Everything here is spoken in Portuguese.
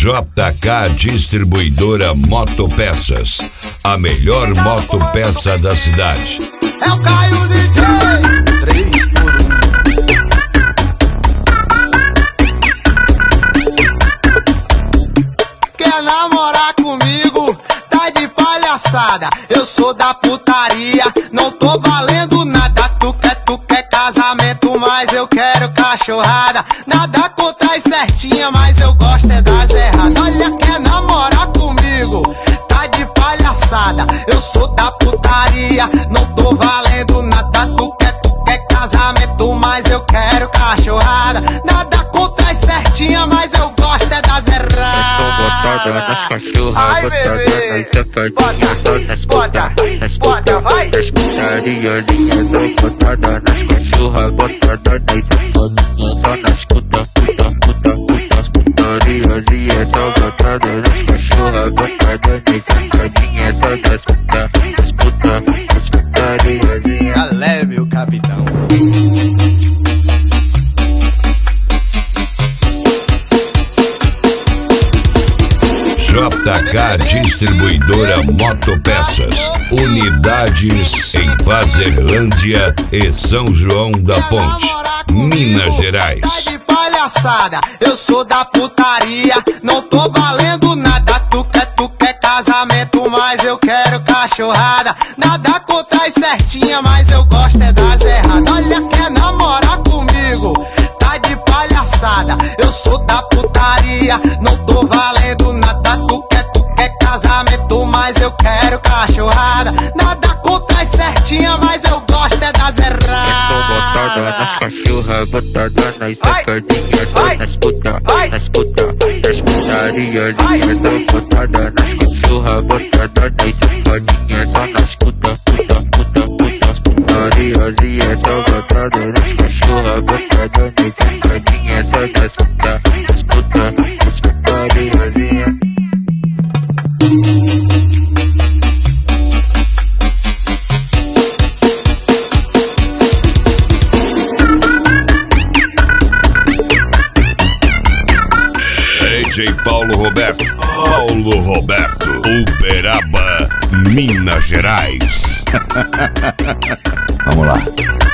JK Distribuidora Motopeças, a melhor motopeça da cidade. É o Caio DJ, 3x1. Quer namorar comigo? Tá de palhaçada. Eu sou da putaria, não tô valendo nada. Tu quer casamento, mas eu quero cachorrada. Nada contra as certinhas, mas eu gosto é das erradas. Olha, quer namorar comigo? Tá de palhaçada. Eu sou da putaria, não tô valendo nada. Tu quer casamento, mas eu quero cachorrada. Nada contra as certinhas, mas eu gosto é das erradas. Eu tô botada nas cachorras, botada nas safadinhas, só nas puta, nas putariazinhas. Sou botada nas cachorras, botada nas safadinhas, só nas puta, as putariazinhas. Sou botada nas cachorras, botada nas safadinhas, só nas puta, as putariazinhas. Galé, meu capitão. JK Distribuidora Motopeças, unidades em Vazerlândia e São João da Ponte, Minas Gerais. Tá de palhaçada, eu sou da putaria, não tô valendo nada. Tu quer casamento, mas eu quero cachorrada. Nada contra as certinhas, mas eu gosto é das erradas. Olha, quer namorar comigo? Tá de palhaçada, eu sou da putaria, não tô valendo nada. Tu quer casamento, mas eu quero cachorrada. Nada contra as certinhas, mas eu gosto é das erradas. Eu tô botada nas cachorras, botada nas safadinhas, só nas puta, as putariazinhas. Sou botada nas cachorras, botada nas safadinhas, só nas puta, as putariazinhas. Sou botada nas cachorras, botada nas safadinhas, só nas puta, as putariazinhas. DJ Paulo Roberto, Uberaba, Minas Gerais. Vamos lá.